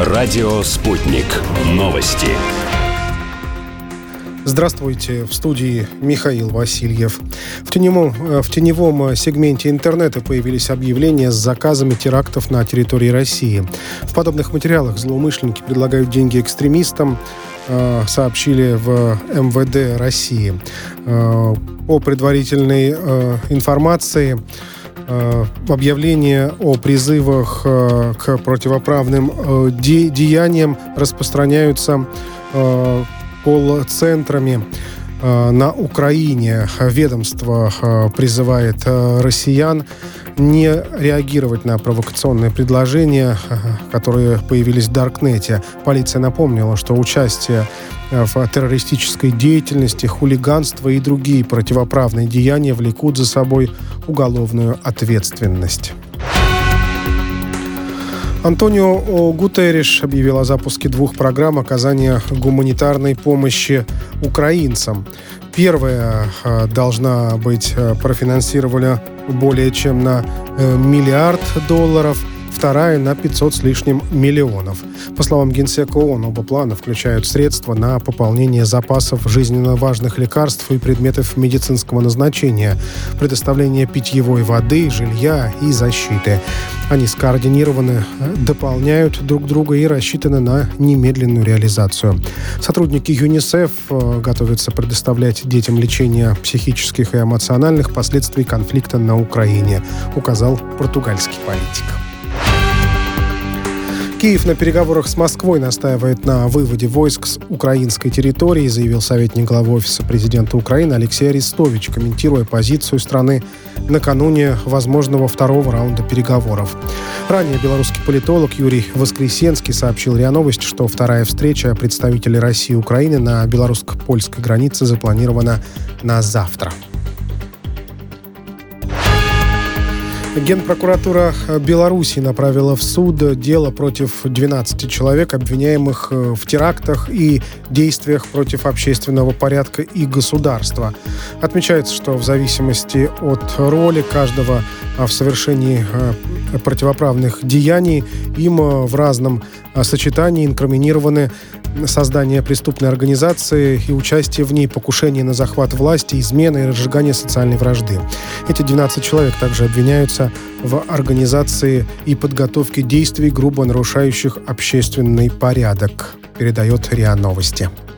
Радио «Спутник». Новости. Здравствуйте, в студии Михаил Васильев. В теневом сегменте интернета появились объявления с заказами терактов на территории России. В подобных материалах злоумышленники предлагают деньги экстремистам, сообщили в МВД России. По предварительной информации, объявления о призывах к противоправным деяниям распространяются колл-центрами на Украине. Ведомство призывает россиян не реагировать на провокационные предложения, которые появились в Даркнете. Полиция напомнила, что участие в террористической деятельности, хулиганство и другие противоправные деяния влекут за собой уголовную ответственность. Антонио Гутерриш объявил о запуске 2 программ оказания гуманитарной помощи украинцам. Первая должна быть профинансирована более чем на $1 миллиард, вторая на 500 с лишним миллионов. По словам Генсека ООН, оба плана включают средства на пополнение запасов жизненно важных лекарств и предметов медицинского назначения, предоставление питьевой воды, жилья и защиты. Они скоординированы, дополняют друг друга и рассчитаны на немедленную реализацию. Сотрудники ЮНИСЕФ готовятся предоставлять детям лечение психических и эмоциональных последствий конфликта на Украине, указал португальский политик. Киев на переговорах с Москвой настаивает на выводе войск с украинской территории, заявил советник главы Офиса президента Украины Алексей Арестович, комментируя позицию страны накануне возможного 2-го раунда переговоров. Ранее белорусский политолог Юрий Воскресенский сообщил РИА Новости, что вторая встреча представителей России и Украины на белорусско-польской границе запланирована на завтра. Генпрокуратура Беларуси направила в суд дело против 12 человек, обвиняемых в терактах и действиях против общественного порядка и государства. Отмечается, что в зависимости от роли каждого в совершении противоправных деяний им в разном сочетании инкриминированы создание преступной организации и участие в ней, покушение на захват власти, измена и разжигание социальной вражды. Эти 12 человек также обвиняются в организации и подготовке действий, грубо нарушающих общественный порядок, передает РИА Новости.